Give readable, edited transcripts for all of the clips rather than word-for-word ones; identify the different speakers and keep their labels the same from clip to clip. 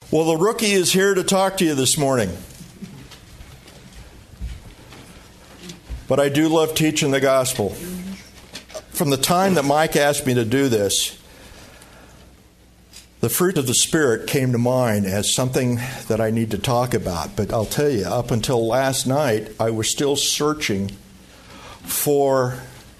Speaker 1: Well, the rookie is here to talk to you this morning. But I do love teaching the gospel. From the time that Mike asked me to do this, the fruit of the Spirit came to mind as something that I need to talk about. But I'll tell you, up until last night, I was still searching for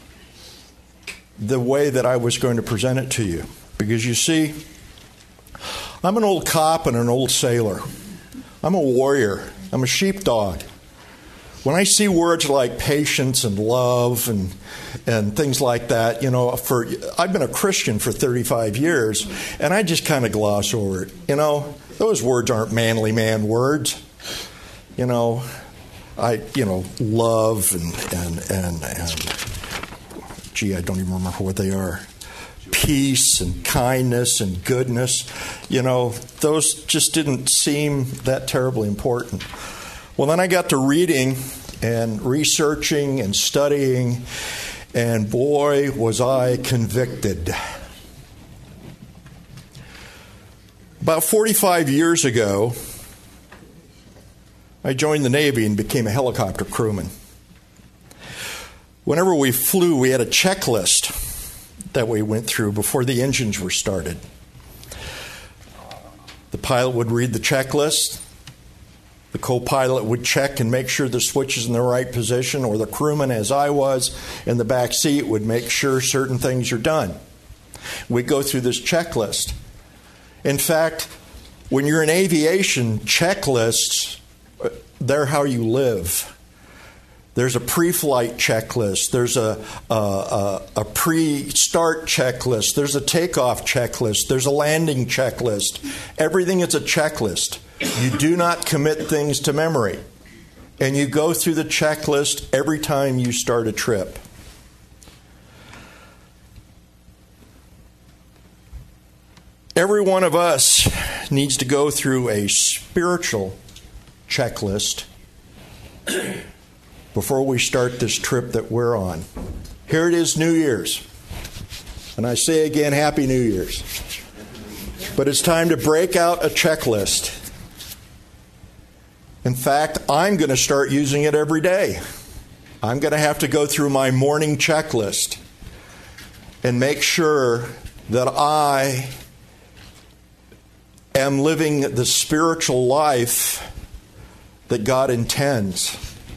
Speaker 1: the way that I was going to present it to you. Because you see, I'm an old cop and an old sailor. I'm a warrior. I'm a sheepdog. When I see words like patience and love and things like that, you know, I've been a Christian for 35 years, and I just kind of gloss over it. You know, those words aren't manly man words. You know, love and gee, I don't even remember what they are. Peace and kindness and goodness, you know, those just didn't seem that terribly important. Well, then I got to reading and researching and studying, and boy, was I convicted. About 45 years ago, I joined the Navy and became a helicopter crewman. Whenever we flew, we had a checklist that we went through before the engines were started. The pilot would read the checklist. The co-pilot would check and make sure the switch is in the right position, or the crewman, as I was, in the back seat would make sure certain things are done. We go through this checklist. In fact, when you're in aviation, checklists, they're how you live. There's a pre-flight checklist. There's a pre-start checklist. There's a takeoff checklist. There's a landing checklist. Everything is a checklist. You do not commit things to memory. And you go through the checklist every time you start a trip. Every one of us needs to go through a spiritual checklist before we start this trip that we're on. Here it is, New Year's. And I say again, Happy New Year's. But it's time to break out a checklist. In fact, I'm going to start using it every day. I'm going to have to go through my morning checklist and make sure that I am living the spiritual life that God intends.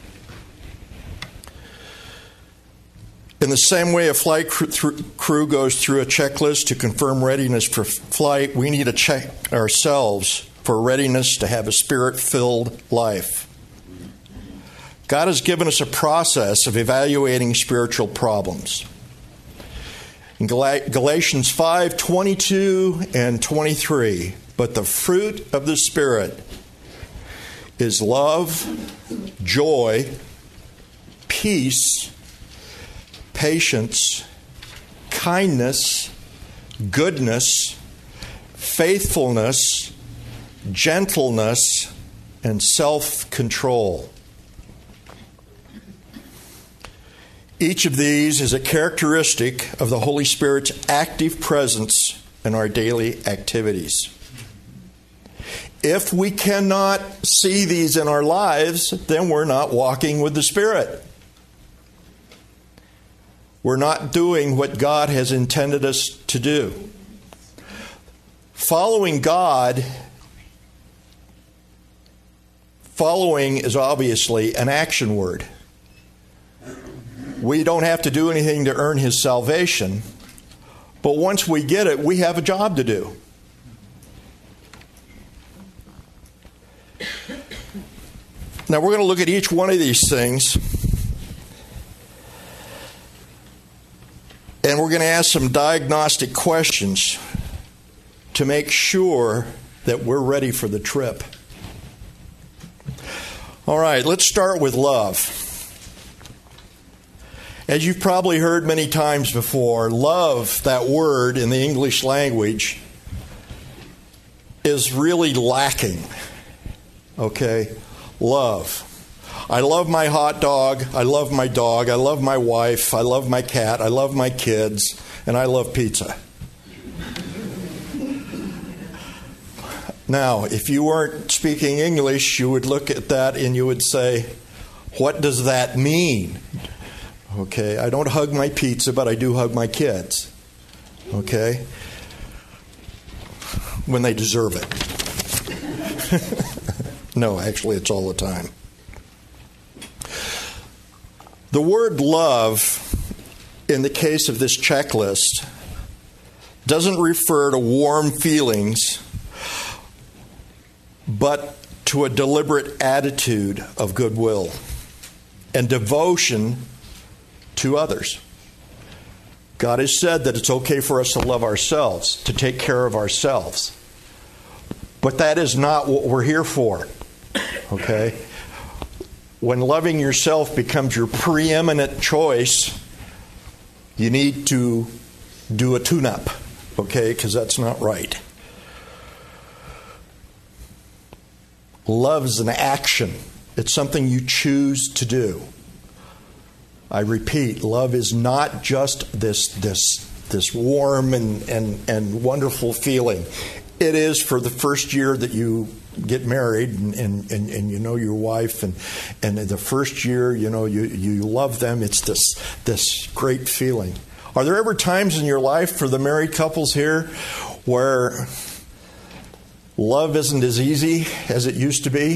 Speaker 1: In the same way a flight crew goes through a checklist to confirm readiness for flight, we need to check ourselves for readiness to have a spirit-filled life. God has given us a process of evaluating spiritual problems. In Galatians 5:22 and 23, but the fruit of the Spirit is love, joy, peace, patience, kindness, goodness, faithfulness, gentleness, and self-control. Each of these is a characteristic of the Holy Spirit's active presence in our daily activities. If we cannot see these in our lives, then we're not walking with the Spirit. We're not doing what God has intended us to do. Following God, following is obviously an action word. We don't have to do anything to earn His salvation, but once we get it, we have a job to do. Now we're going to look at each one of these things, and we're going to ask some diagnostic questions to make sure that we're ready for the trip. All right, let's start with love. As you've probably heard many times before, love, that word in the English language, is really lacking. Okay? Love. I love my hot dog. I love my dog. I love my wife. I love my cat. I love my kids. And I love pizza. Now, if you weren't speaking English, you would look at that and you would say, what does that mean? Okay, I don't hug my pizza, but I do hug my kids. Okay? When they deserve it. No, actually, it's all the time. The word love, in the case of this checklist, doesn't refer to warm feelings, but to a deliberate attitude of goodwill and devotion to others. God has said that it's okay for us to love ourselves, to take care of ourselves. But that is not what we're here for. Okay? When loving yourself becomes your preeminent choice, you need to do a tune-up. Okay? Because that's not right. Love is an action. It's something you choose to do. I repeat, love is not just this warm and wonderful feeling. It is for the first year that you get married and you know your wife, and the first year, you know, you love them. It's this great feeling. Are there ever times in your life for the married couples here where love isn't as easy as it used to be?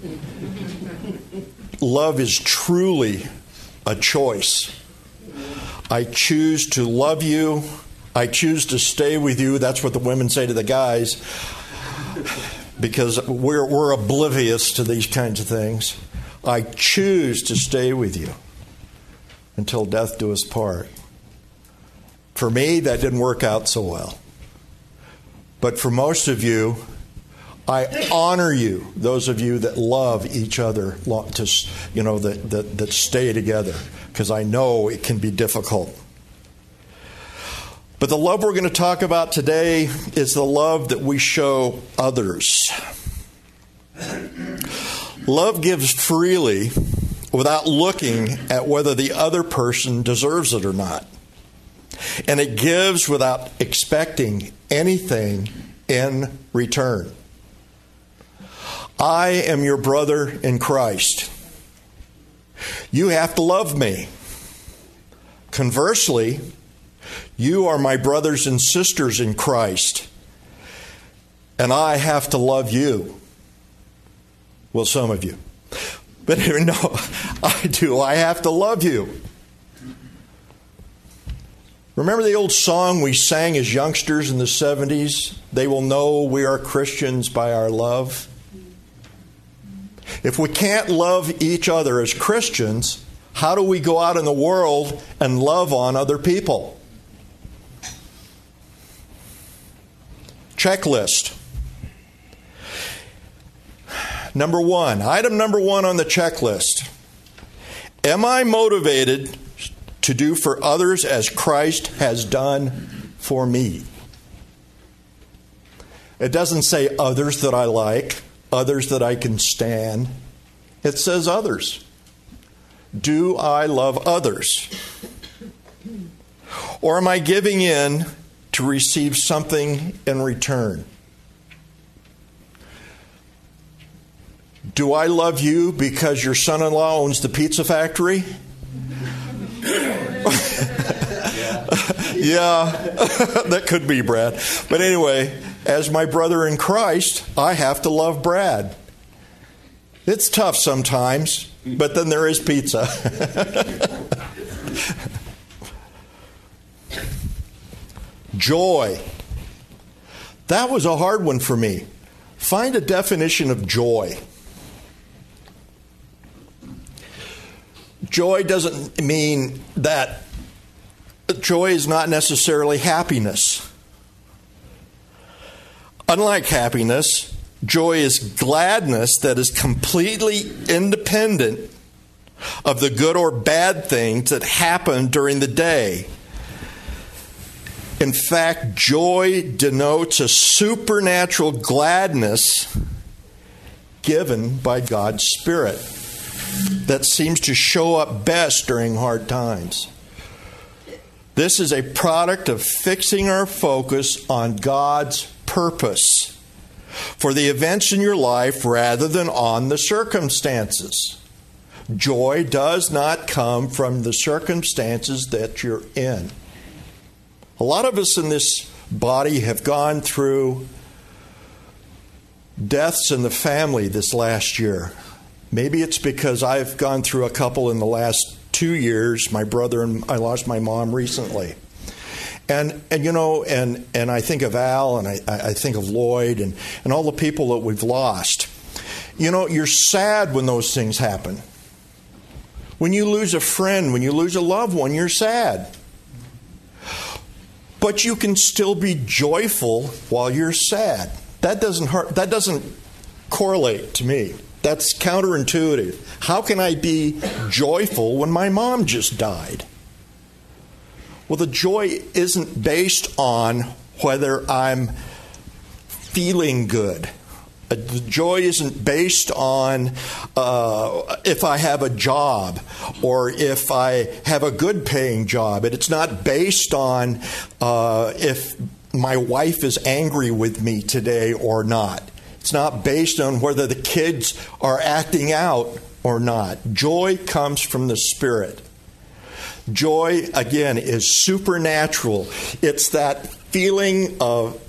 Speaker 1: Love is truly a choice. I choose to love you. I choose to stay with you. That's what the women say to the guys, because we're oblivious to these kinds of things. I choose to stay with you until death do us part. For me, that didn't work out so well. But for most of you, I honor you, those of you that love each other, that stay together, because I know it can be difficult. But the love we're going to talk about today is the love that we show others. Love gives freely without looking at whether the other person deserves it or not. And it gives without expecting anything in return. I am your brother in Christ. You have to love me. Conversely, you are my brothers and sisters in Christ, and I have to love you. Well, some of you. But no, I do. I have to love you. Remember the old song we sang as youngsters in the 70s? They will know we are Christians by our love. If we can't love each other as Christians, how do we go out in the world and love on other people? Checklist. Number one, item number one on the checklist. Am I motivated to do for others as Christ has done for me? It doesn't say others that I like, others that I can stand. It says others. Do I love others? Or am I giving in to receive something in return? Do I love you because your son-in-law owns the pizza factory? Yeah, that could be Brad. But anyway, as my brother in Christ, I have to love Brad. It's tough sometimes, but then there is pizza. Joy. That was a hard one for me. Find a definition of joy. Joy doesn't mean that joy is not necessarily happiness. Unlike happiness, joy is gladness that is completely independent of the good or bad things that happen during the day. In fact, joy denotes a supernatural gladness given by God's Spirit that seems to show up best during hard times. This is a product of fixing our focus on God's purpose for the events in your life rather than on the circumstances. Joy does not come from the circumstances that you're in. A lot of us in this body have gone through deaths in the family this last year. Maybe it's because I've gone through a couple in the last 2 years. My brother and I lost my mom recently. And I think of Al, and I think of Lloyd, and all the people that we've lost. You know, you're sad when those things happen. When you lose a friend, when you lose a loved one, you're sad. But you can still be joyful while you're sad. That doesn't correlate to me. That's counterintuitive. How can I be joyful when my mom just died? Well, the joy isn't based on whether I'm feeling good. The joy isn't based on if I have a job or if I have a good paying job. It's not based on if my wife is angry with me today or not. It's not based on whether the kids are acting out or not. Joy comes from the Spirit. Joy, again, is supernatural. It's that feeling of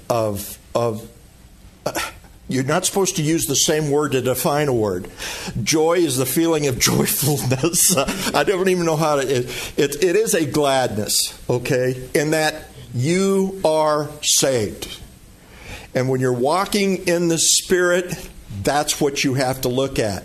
Speaker 1: you're not supposed to use the same word to define a word. Joy is the feeling of joyfulness. I don't even know how to... It is a gladness, okay, in that you are saved. And when you're walking in the Spirit, that's what you have to look at.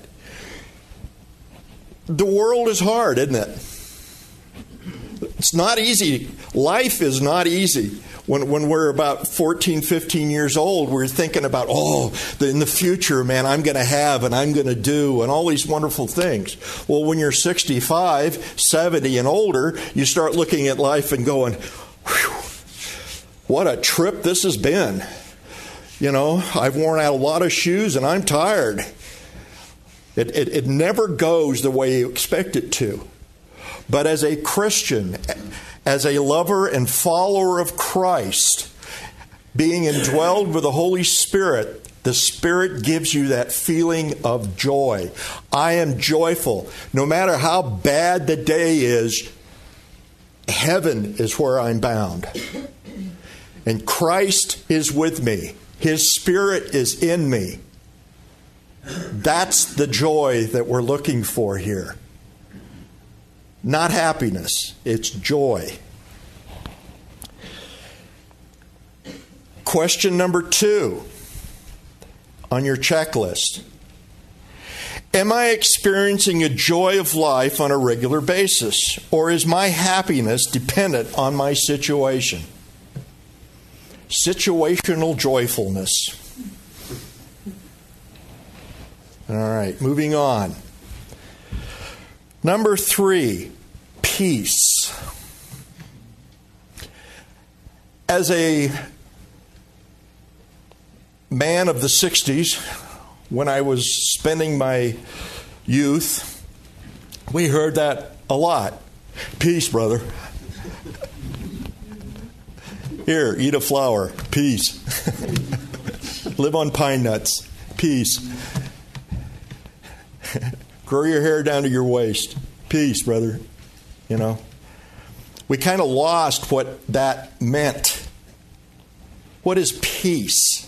Speaker 1: The world is hard, isn't it? It's not easy. Life is not easy. When we're about 14, 15 years old, we're thinking about, in the future, man, I'm going to have and I'm going to do and all these wonderful things. Well, when you're 65, 70 and older, you start looking at life and going, whew, what a trip this has been. You know, I've worn out a lot of shoes and I'm tired. It never goes the way you expect it to. But as a Christian, as a lover and follower of Christ, being indwelled with the Holy Spirit, the Spirit gives you that feeling of joy. I am joyful. No matter how bad the day is, heaven is where I'm bound. And Christ is with me. His Spirit is in me. That's the joy that we're looking for here. Not happiness, it's joy. Question number 2 on your checklist. Am I experiencing a joy of life on a regular basis, or is my happiness dependent on my situation? Situational joyfulness. All right, moving on. Number 3, peace. As a man of the 60s, when I was spending my youth, we heard that a lot. Peace, brother. Here, eat a flower. Peace. Live on pine nuts. Peace. Grow your hair down to your waist. Peace, brother. You know, we kind of lost what that meant. What is peace?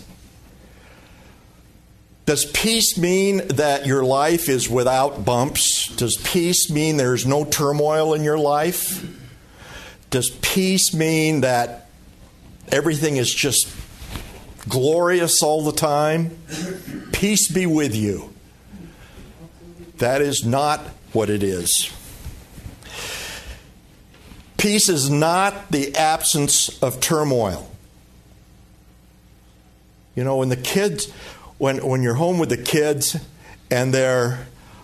Speaker 1: Does peace mean that your life is without bumps? Does peace mean there's no turmoil in your life? Does peace mean that everything is just glorious all the time? Peace be with you. That is not what it is. Peace is not the absence of turmoil. You know, when the kids, when you're home with the kids and they're,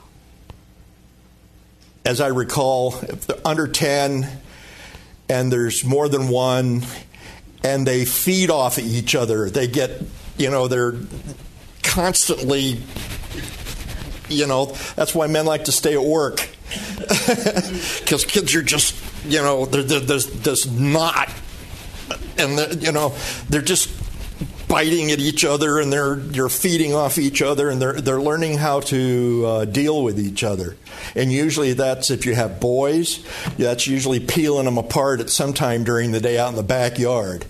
Speaker 1: as I recall, if they're under 10 and there's more than one and they feed off of each other, they get, you know, they're constantly... You know, that's why men like to stay at work. Because kids are just, you know, there's not. And, you know, they're just biting at each other, and you're feeding off each other, and they're learning how to deal with each other. And usually that's, if you have boys, that's usually peeling them apart at some time during the day out in the backyard.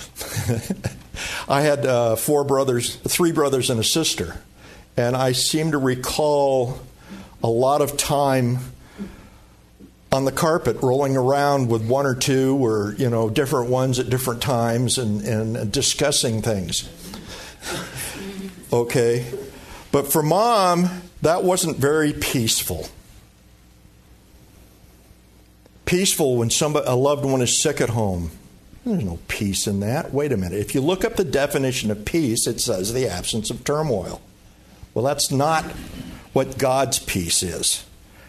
Speaker 1: I had three brothers and a sister, and I seem to recall a lot of time on the carpet rolling around with one or two, or different ones at different times, and discussing things. Okay, but for Mom, that wasn't very peaceful. Peaceful when a loved one is sick at home. There's no peace in that. Wait a minute. If you look up the definition of peace, it says the absence of turmoil. Well, that's not what God's peace is.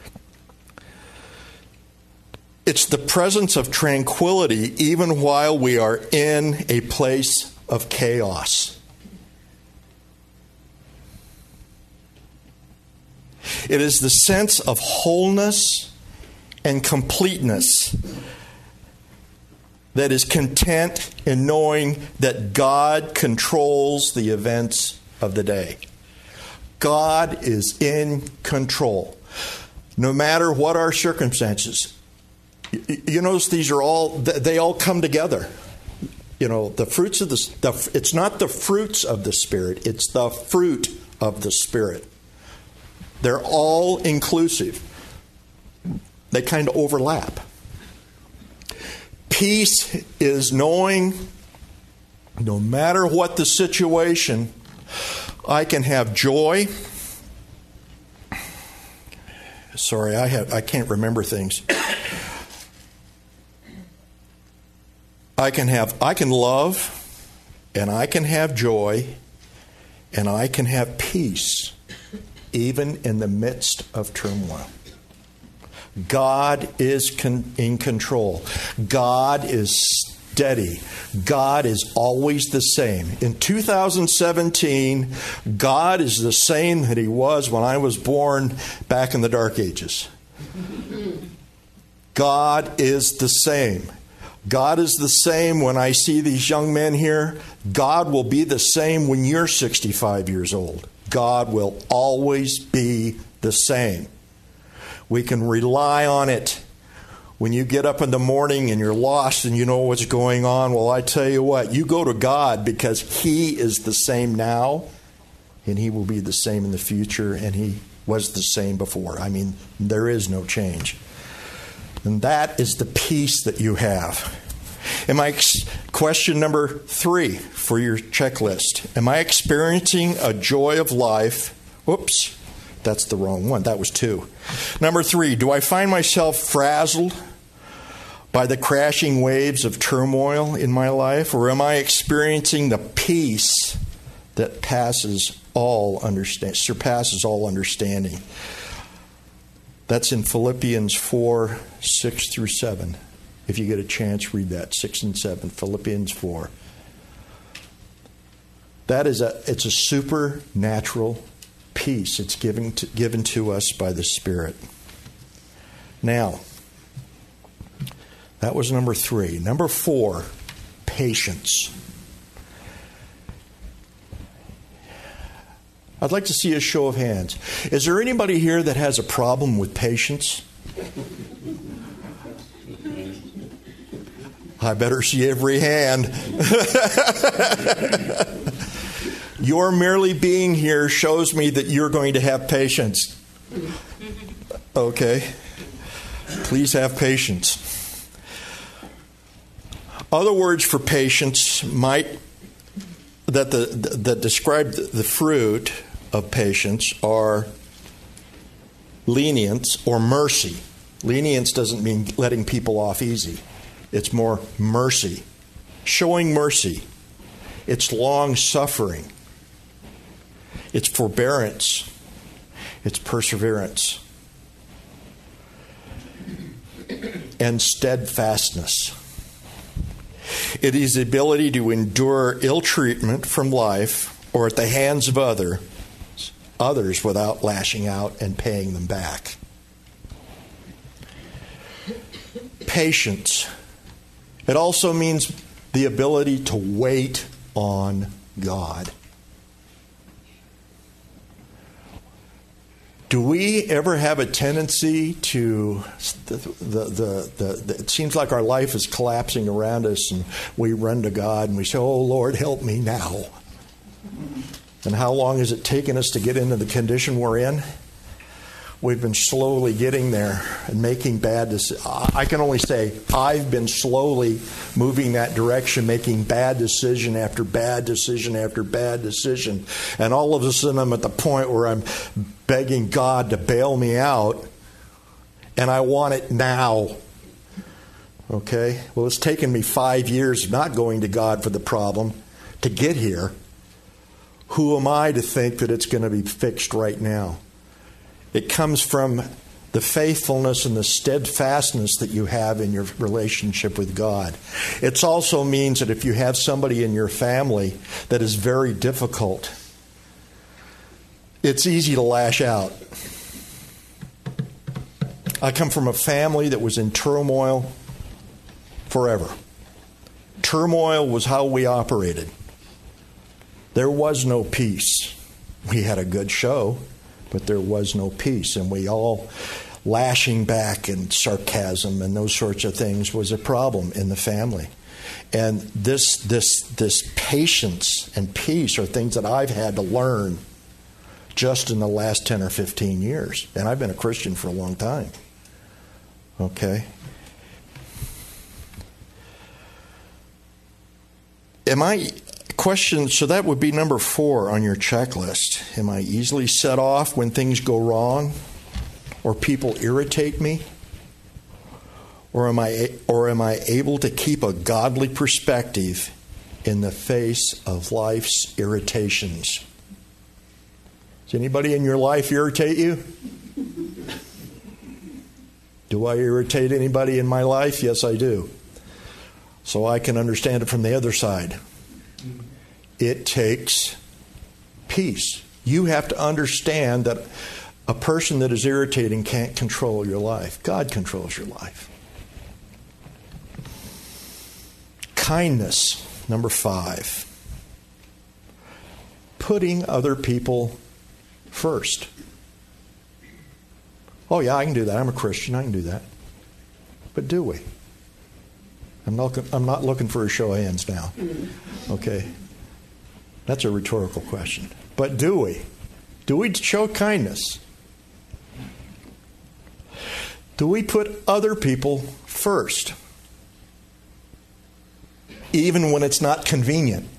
Speaker 1: It's the presence of tranquility even while we are in a place of chaos. It is the sense of wholeness and completeness that is content in knowing that God controls the events of the day. God is in control. No matter what our circumstances. You notice they all come together. The fruits of it's not the fruits of the Spirit, it's the fruit of the Spirit. They're all inclusive. They kind of overlap. Peace is knowing, no matter what the situation, I can have joy. Sorry, I can't remember things. I can love, and I can have joy, and I can have peace, even in the midst of turmoil. God is in control. God is steady. God is always the same. In 2017, God is the same that He was when I was born back in the Dark Ages. God is the same. God is the same when I see these young men here. God will be the same when you're 65 years old. God will always be the same. We can rely on it. When you get up in the morning and you're lost and you know what's going on, well, I tell you what, you go to God because He is the same now, and He will be the same in the future, and He was the same before. I mean, there is no change. And that is the peace that you have. Question number 3 for your checklist. Am I experiencing a joy of life? Whoops, that's the wrong one. That was 2. Number 3, do I find myself frazzled by the crashing waves of turmoil in my life? Or am I experiencing the peace that surpasses all understanding? That's in Philippians 4, 6 through 7. If you get a chance, read that, 6 and 7, Philippians 4. It's a supernatural peace. It's given to us by the Spirit. Now, that was number 3. Number 4, patience. I'd like to see a show of hands. Is there anybody here that has a problem with patience? I better see every hand. Your merely being here shows me that you're going to have patience. Okay? Please have patience. Other words for patience that describe the fruit of patience are lenience or mercy. Lenience doesn't mean letting people off easy. It's more mercy. Showing mercy. It's long-suffering. It's forbearance. It's perseverance. And steadfastness. It is the ability to endure ill treatment from life or at the hands of others without lashing out and paying them back. Patience. It also means the ability to wait on God. Do we ever have a tendency to, it seems like our life is collapsing around us and we run to God and we say, oh, Lord, help me now. And how long has it taken us to get into the condition we're in? We've been slowly getting there and making bad decisions. I can only say I've been slowly moving that direction, making bad decision after bad decision after bad decision. And all of a sudden I'm at the point where I'm begging God to bail me out, and I want it now. Okay? Well, it's taken me 5 years not going to God for the problem to get here. Who am I to think that it's going to be fixed right now? It comes from the faithfulness and the steadfastness that you have in your relationship with God. It also means that if you have somebody in your family that is very difficult, it's easy to lash out. I come from a family that was in turmoil forever. Turmoil was how we operated. There was no peace. We had a good show, but there was no peace. And we all lashing back and sarcasm and those sorts of things was a problem in the family. And this patience and peace are things that I've had to learn just in the last 10 or 15 years. And I've been a Christian for a long time. Okay? So that would be number 4 on your checklist. Am I easily set off when things go wrong or people irritate me? Or am I able to keep a godly perspective in the face of life's irritations? Does anybody in your life irritate you? Do I irritate anybody in my life? Yes, I do. So I can understand it from the other side. It takes peace. You have to understand that a person that is irritating can't control your life. God controls your life. Kindness, number 5. Putting other people first. Oh yeah, I can do that. I'm a Christian. I can do that. But do we? I'm not looking for a show of hands now. Okay. That's a rhetorical question. But do we? Do we show kindness? Do we put other people first? Even when it's not convenient?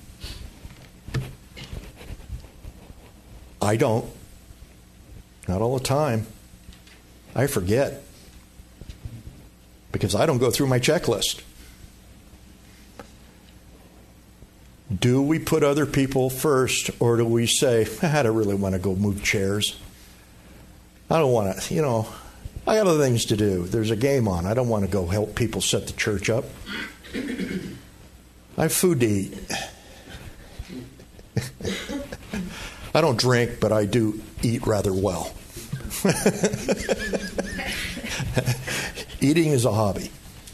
Speaker 1: I don't. Not all the time. I forget. Because I don't go through my checklist. Do we put other people first, or do we say, I don't really want to go move chairs. I don't want to, I got other things to do. There's a game on. I don't want to go help people set the church up. I have food to eat. I don't drink, but I do eat rather well. Eating is a hobby.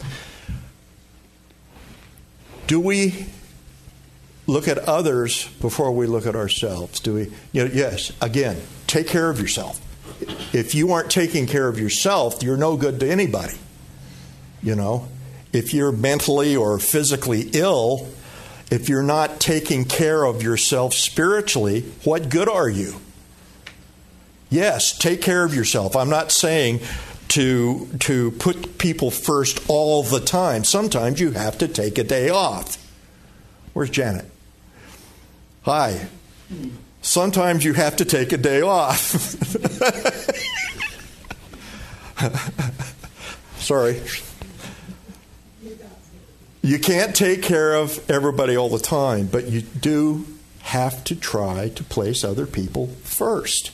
Speaker 1: Do we look at others before we look at ourselves? Do we? Yes. Again, take care of yourself. If you aren't taking care of yourself, you're no good to anybody. If you're mentally or physically ill, if you're not taking care of yourself spiritually, what good are you? Yes, take care of yourself. I'm not saying to put people first all the time. Sometimes you have to take a day off. Where's Janet? Hi. Sometimes you have to take a day off. Sorry. You can't take care of everybody all the time, but you do have to try to place other people first.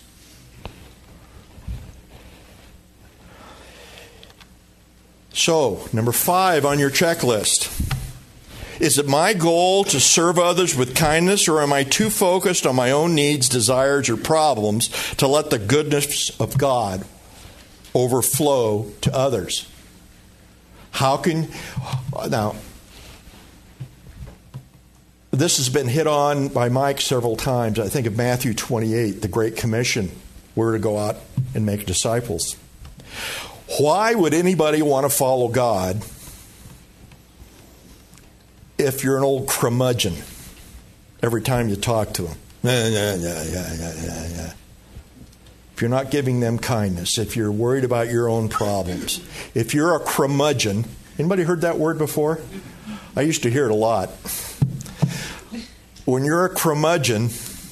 Speaker 1: So, number 5 on your checklist. Is it my goal to serve others with kindness, or am I too focused on my own needs, desires, or problems to let the goodness of God overflow to others? Now, This has been hit on by Mike several times. I think of Matthew 28, the Great Commission. We're to go out and make disciples. Why would anybody want to follow God if you're an old curmudgeon every time you talk to him? If you're not giving them kindness, if you're worried about your own problems, if you're a curmudgeon, anybody heard that word before? I used to hear it a lot. When you're a curmudgeon,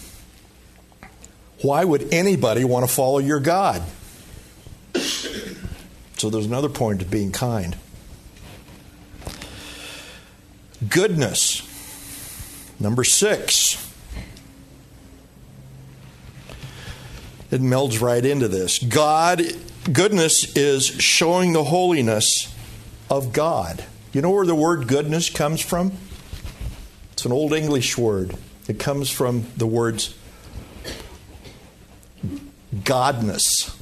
Speaker 1: why would anybody want to follow your God? So there's another point to being kind. Goodness. Number 6. It melds right into this. Goodness is showing the holiness of God. You know where the word goodness comes from? It's an Old English word. It comes from the words godness.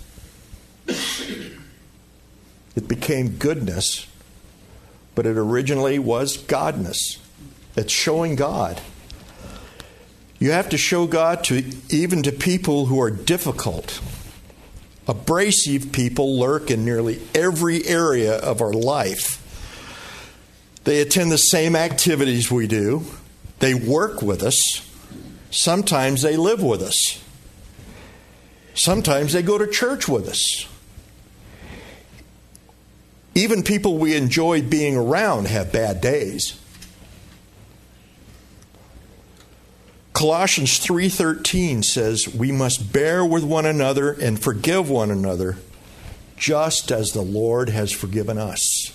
Speaker 1: It became goodness, but it originally was godness. It's showing God. You have to show God even to people who are difficult. Abrasive people lurk in nearly every area of our life. They attend the same activities we do. They work with us. Sometimes they live with us. Sometimes they go to church with us. Even people we enjoy being around have bad days. Colossians 3:13 says, we must bear with one another and forgive one another, just as the Lord has forgiven us.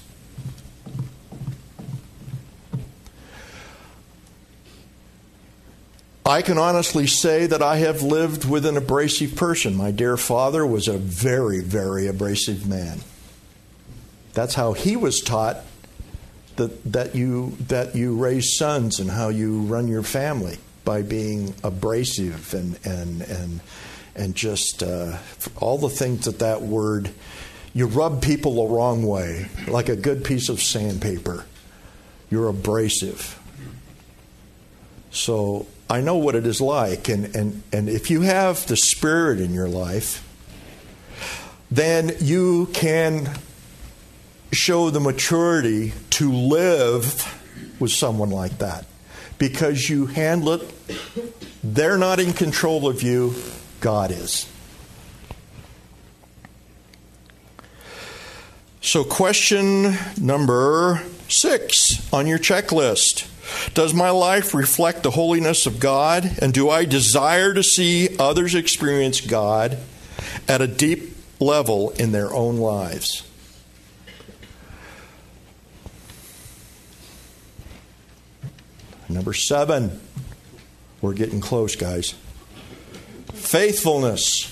Speaker 1: I can honestly say that I have lived with an abrasive person. My dear father was a very, very abrasive man. That's how he was taught that you raise sons and how you run your family, by being abrasive and just all the things that word, you rub people the wrong way, like a good piece of sandpaper. You're abrasive. So I know what it is like, and if you have the Spirit in your life, then you can show the maturity to live with someone like that. Because you handle it, they're not in control of you, God is. So question number 6 on your checklist. Does my life reflect the holiness of God? And do I desire to see others experience God at a deep level in their own lives? Number 7. We're getting close, guys. Faithfulness.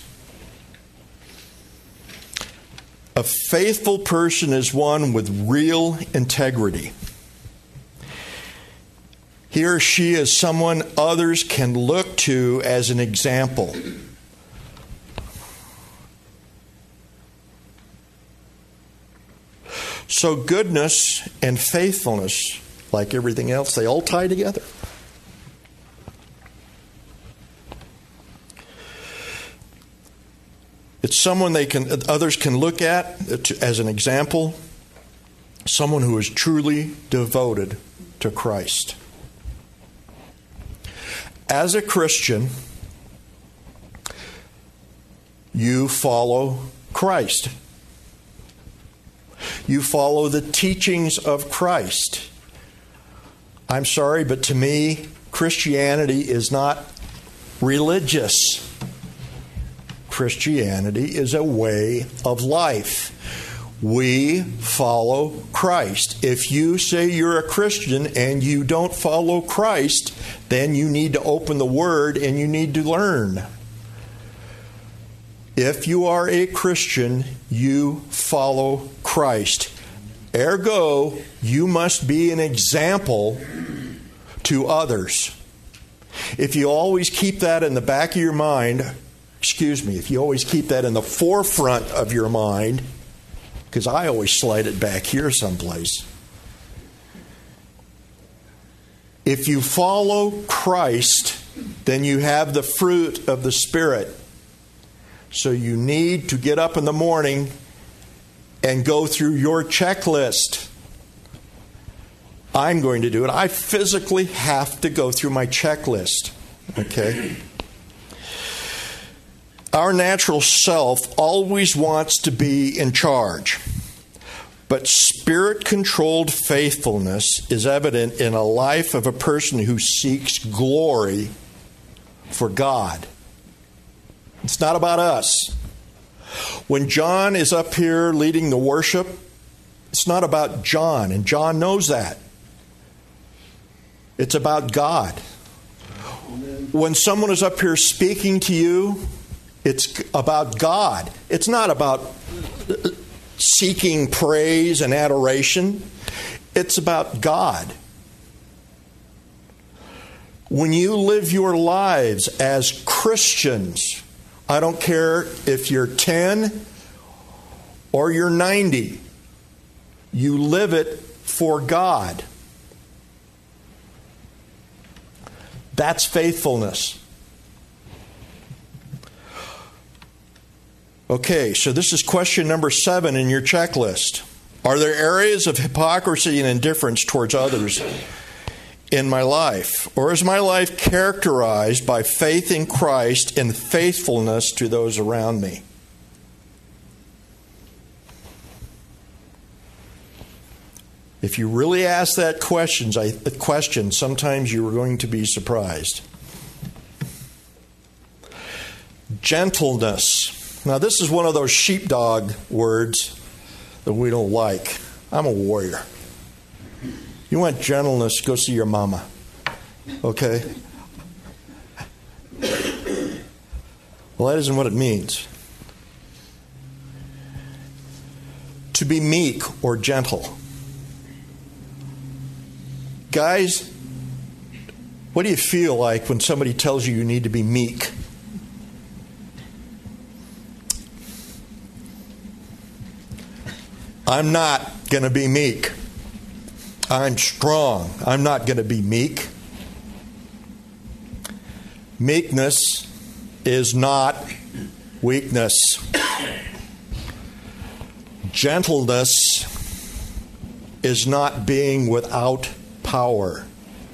Speaker 1: A faithful person is one with real integrity. He or she is someone others can look to as an example. So goodness and faithfulness, like everything else, they all tie together. It's someone others can look at as an example, someone who is truly devoted to Christ. As a Christian, you follow Christ. You follow the teachings of Christ. I'm sorry, but to me, Christianity is not religious. Christianity is a way of life. We follow Christ. If you say you're a Christian and you don't follow Christ, then you need to open the Word and you need to learn. If you are a Christian, you follow Christ. Ergo, you must be an example to others. If you always keep that in the back of your mind, if you always keep that in the forefront of your mind, because I always slide it back here someplace. If you follow Christ, then you have the fruit of the Spirit. So you need to get up in the morning and go through your checklist. I'm going to do it. I physically have to go through my checklist. Okay? Our natural self always wants to be in charge. But Spirit-controlled faithfulness is evident in a life of a person who seeks glory for God. It's not about us. When John is up here leading the worship, it's not about John, and John knows that. It's about God. When someone is up here speaking to you, it's about God. It's not about seeking praise and adoration. It's about God. When you live your lives as Christians, I don't care if you're 10 or you're 90, you live it for God. That's faithfulness. Okay, so this is question number 7 in your checklist. Are there areas of hypocrisy and indifference towards others in my life? Or is my life characterized by faith in Christ and faithfulness to those around me? If you really ask that question, sometimes you are going to be surprised. Gentleness. Now, this is one of those sheepdog words that we don't like. I'm a warrior. You want gentleness, go see your mama. Okay? Well, that isn't what it means. To be meek or gentle. Guys, what do you feel like when somebody tells you you need to be meek? I'm not going to be meek. I'm strong. I'm not going to be meek. Meekness is not weakness. Gentleness is not being without power.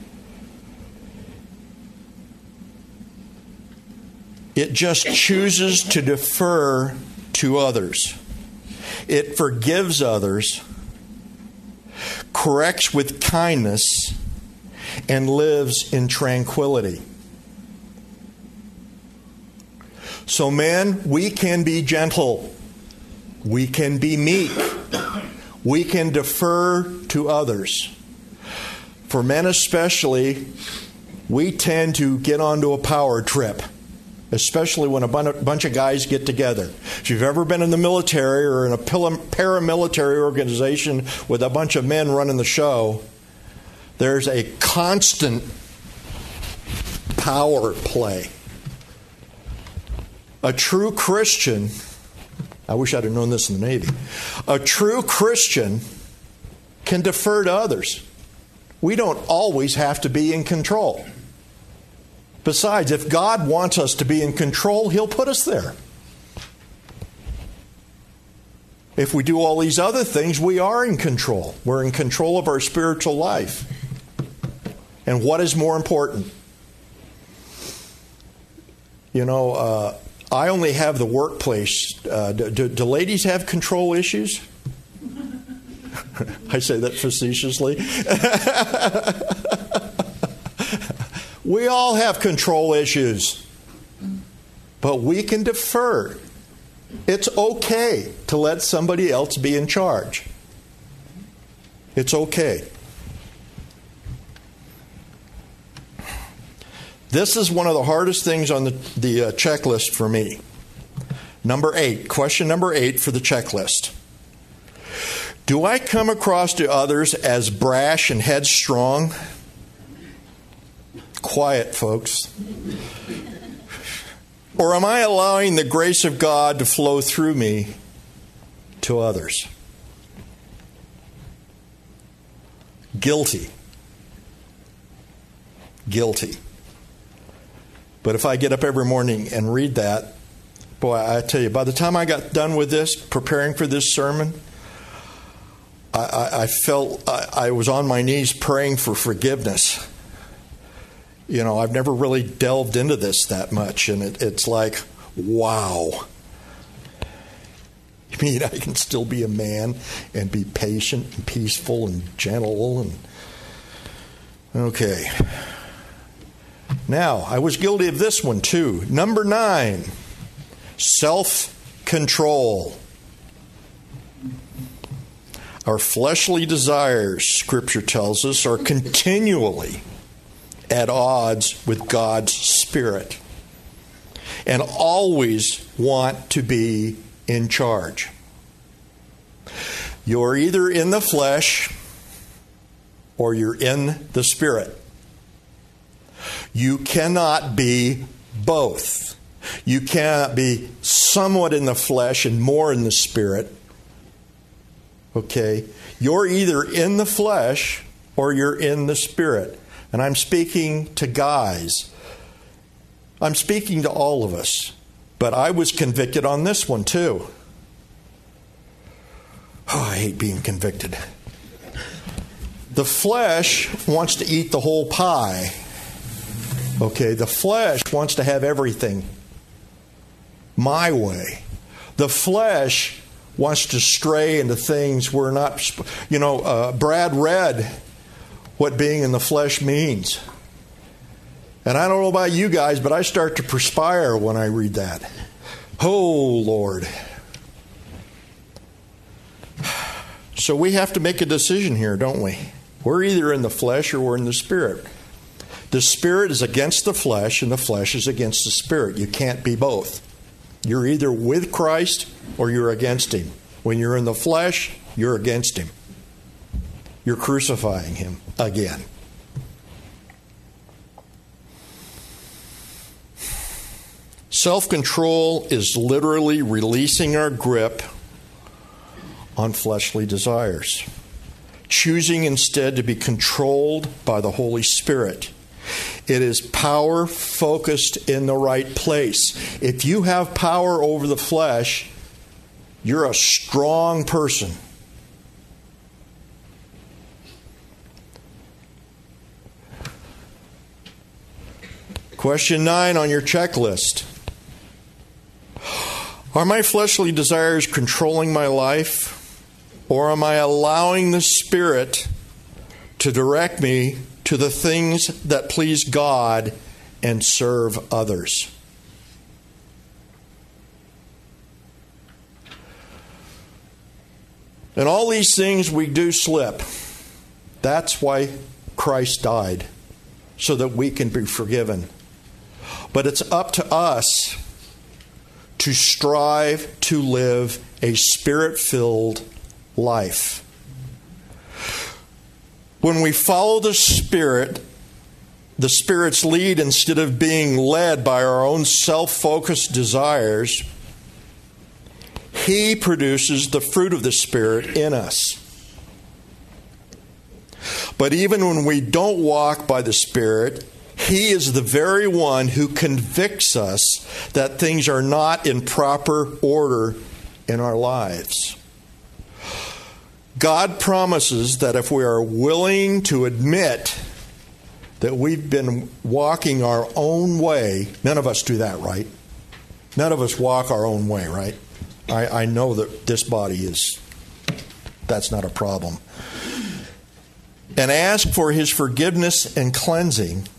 Speaker 1: It just chooses to defer to others. It forgives others, corrects with kindness, and lives in tranquility. So, men, we can be gentle. We can be meek. We can defer to others. For men especially, we tend to get onto a power trip, especially when a bunch of guys get together. If you've ever been in the military or in a paramilitary organization with a bunch of men running the show, there's a constant power play. A true Christian, I wish I'd have known this in the Navy, a true Christian can defer to others. We don't always have to be in control. Besides, if God wants us to be in control, He'll put us there. If we do all these other things, we are in control. We're in control of our spiritual life. And what is more important? You know, I only have the workplace. Do ladies have control issues? I say that facetiously. We all have control issues, but we can defer. It's okay to let somebody else be in charge. It's okay. This is one of the hardest things on the checklist for me. Number 8, question number 8 for the checklist. Do I come across to others as brash and headstrong? Quiet, folks. Or am I allowing the grace of God to flow through me to others? Guilty. guilty. But if I get up every morning and read that, boy, I tell you, by the time I got done with this, preparing for this sermon, I felt I was on my knees praying for forgiveness. You know, I've never really delved into this that much, and it's like, wow. You mean I can still be a man and be patient and peaceful and gentle and okay. Now, I was guilty of this one too. Number 9, self-control. Our fleshly desires, Scripture tells us, are continually at odds with God's Spirit and always want to be in charge. You're either in the flesh or you're in the Spirit. You cannot be both. You cannot be somewhat in the flesh and more in the Spirit. Okay? You're either in the flesh or you're in the Spirit. And I'm speaking to guys. I'm speaking to all of us. But I was convicted on this one too. Oh, I hate being convicted. The flesh wants to eat the whole pie. Okay, the flesh wants to have everything my way. The flesh wants to stray into things we're not... Brad read what being in the flesh means. And I don't know about you guys, but I start to perspire when I read that. Oh, Lord. So we have to make a decision here, don't we? We're either in the flesh or we're in the Spirit. The Spirit is against the flesh, and the flesh is against the Spirit. You can't be both. You're either with Christ or you're against Him. When you're in the flesh, you're against Him. You're crucifying Him again. Self-control is literally releasing our grip on fleshly desires, choosing instead to be controlled by the Holy Spirit. It is power focused in the right place. If you have power over the flesh, you're a strong person. Question 9 on your checklist. Are my fleshly desires controlling my life, or am I allowing the Spirit to direct me to the things that please God and serve others? And all these things we do slip. That's why Christ died, so that we can be forgiven. But it's up to us to strive to live a Spirit-filled life. When we follow the Spirit's lead instead of being led by our own self-focused desires, He produces the fruit of the Spirit in us. But even when we don't walk by the Spirit, He is the very one who convicts us that things are not in proper order in our lives. God promises that if we are willing to admit that we've been walking our own way, none of us do that, right? None of us walk our own way, right? I know that this body that's not a problem. And ask for His forgiveness and cleansing,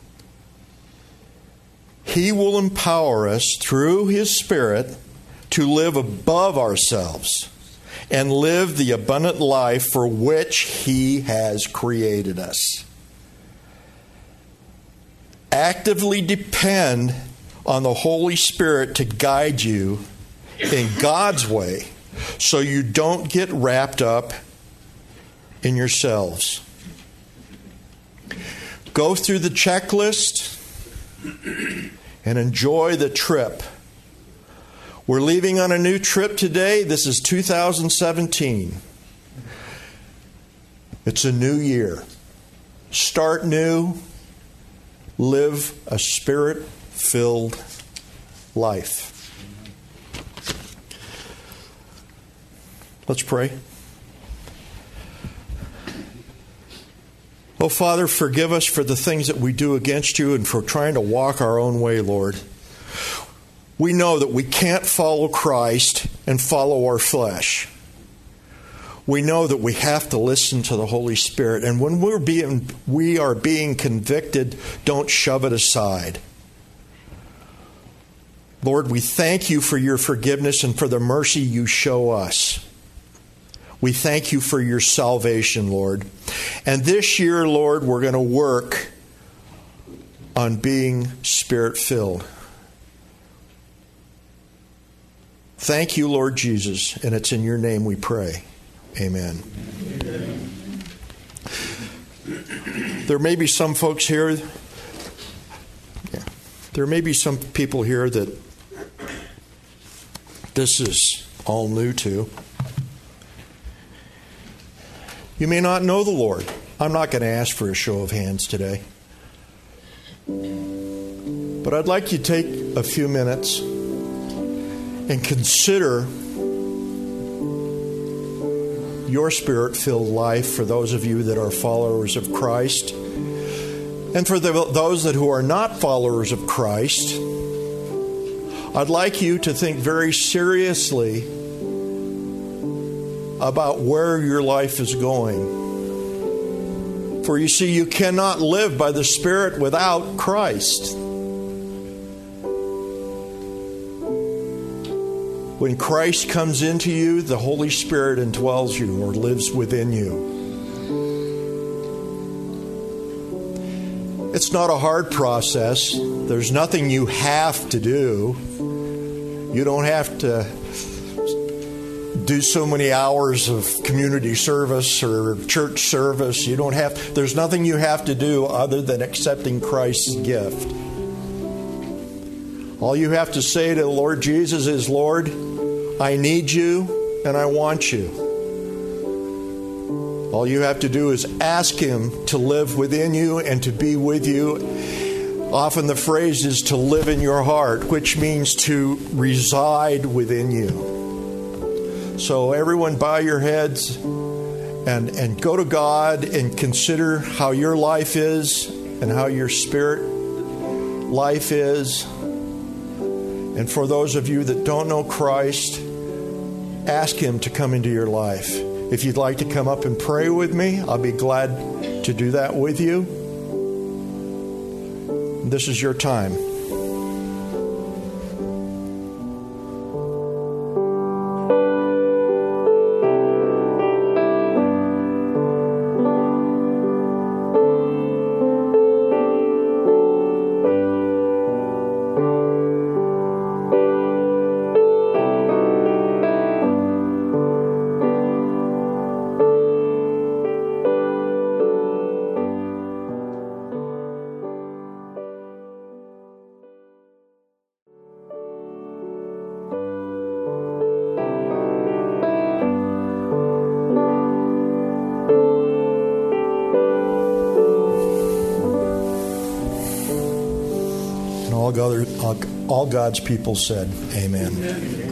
Speaker 1: He will empower us through His Spirit to live above ourselves and live the abundant life for which He has created us. Actively depend on the Holy Spirit to guide you in God's way so you don't get wrapped up in yourselves. Go through the checklist and enjoy the trip. We're leaving on a new trip today. This is 2017. It's a new year. Start new. live a Spirit-filled life. Let's pray. Oh, Father, forgive us for the things that we do against you and for trying to walk our own way, Lord. We know that we can't follow Christ and follow our flesh. We know that we have to listen to the Holy Spirit. And when we are being convicted, don't shove it aside. Lord, we thank you for your forgiveness and for the mercy you show us. We thank you for your salvation, Lord. And this year, Lord, we're going to work on being Spirit-filled. Thank you, Lord Jesus, and it's in your name we pray. Amen. There may be some folks here, there may be some people here that this is all new to. You may not know the Lord. I'm not going to ask for a show of hands today. But I'd like you to take a few minutes and consider your Spirit-filled life for those of you that are followers of Christ. And for those who are not followers of Christ, I'd like you to think very seriously about where your life is going. For you see, you cannot live by the Spirit without Christ. When Christ comes into you, the Holy Spirit indwells you or lives within you. It's not a hard process. There's nothing you have to do. You don't have to do so many hours of community service or church service. There's nothing you have to do other than accepting Christ's gift. All you have to say to the Lord Jesus is, Lord, I need you and I want you. All you have to do is ask Him to live within you and to be with you. Often the phrase is to live in your heart, which means to reside within you. So everyone bow your heads and go to God and consider how your life is and how your spirit life is. And for those of you that don't know Christ, ask Him to come into your life. If you'd like to come up and pray with me, I'll be glad to do that with you. This is your time. All God's people said, amen.